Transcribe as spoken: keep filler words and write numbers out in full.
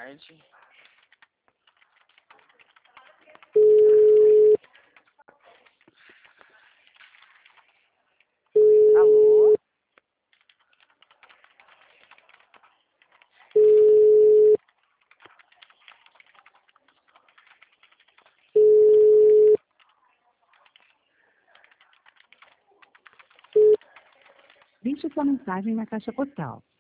tarde. Alô? Deixe sua mensagem na caixa postal.